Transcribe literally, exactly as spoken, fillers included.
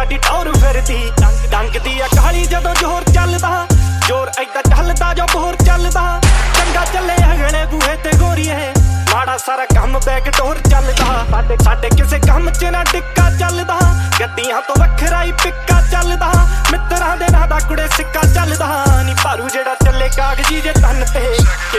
साडी टौर फिरदी डंकदी आ काली जदों जोर चलदा जोर ऐदा चलदा जो बोर चलदा चंगा चले अगले बूहे ते गोरीए माड़ा सारा काम बैक डोर चलदा साडे साडे किसे काम च ना टिक्का चलदा गड्डियां तो वखरा ही पिक्का चलदा मित्रां दे नां दा कुड़े सिक्का चलदा नी भारू जेड़ा चले कागजी जे तन ते